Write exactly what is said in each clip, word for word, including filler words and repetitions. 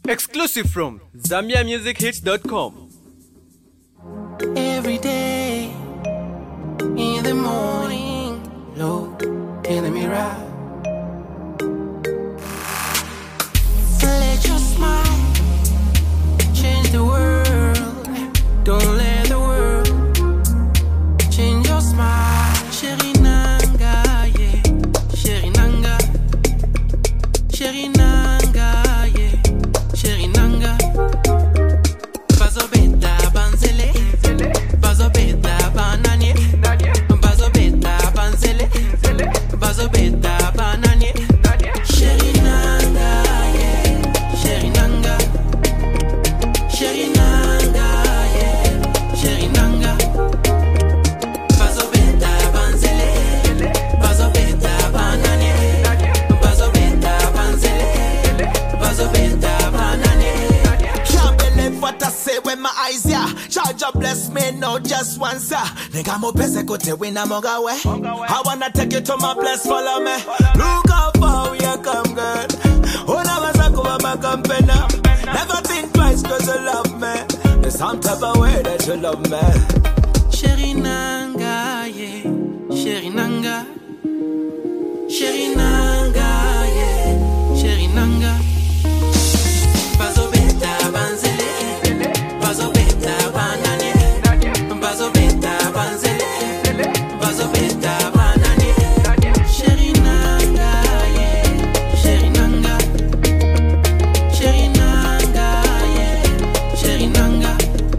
Exclusive from Zambia Music Hits dot com. Every day in the morning, look in the mirror. Let your smile change the world. Don't let the world change your smile. Chérie Nanga, yeah. Chérie Nanga. Chérie Nanga, yeah. Chérie Nanga. Bazo beta banzele. Bazo beta bananye. Bazo beta banzele. Bazo beta bananye. Chérie Nanga, yeah. Chérie Nanga. Chérie Nanga, yeah. Chérie Nanga. Bazo beta banzele. Bazo beta bananye. Bazo beta banzele. Bazo beta bananye. Can't believe what I say when my eyes yeah. Charge up bless me now just once yeah. Nigga mo pese kote wina moga we. I wanna take you to my place, follow me. Look how far we are come, girl. Oh now I say come back company. Never think twice cause you love me. There's some type of way that you love me. Chérie Nanga, yeah. Chérie Nanga. Chérie Nanga, yeah. Chérie Nanga. Bazo beta banzele. Bazo beta banane. Bazo beta banzele. Bazo beta banane. Chérie Nanga, yeah. Chérie Nanga. Chérie Nanga, yeah. Chérie Nanga.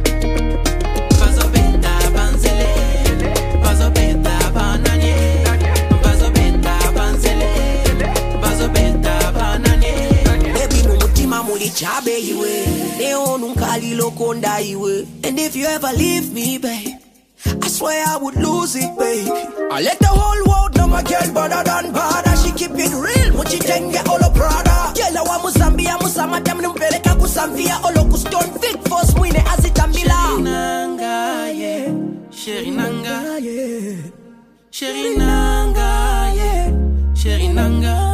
Bazo beta banzele. Bazo beta banane. Bazo beta banzele. Bazo beta banane. Baby mumutima mulichabe iwe Leo nunkali lokonda iwe. And if you ever leave me, babe, I swear I would lose it, babe. I let the whole world know my girl better than bad. She keep it real, muchi tenge olo Prada. Yela wa Muzambia, Musamata mnumpeleka kusambia. Olo kuston fit force mwine azitambila. Chérie Nanga, yeah. Chérie Nanga, Yeah. Chérie Nanga, yeah. Chérie Nanga.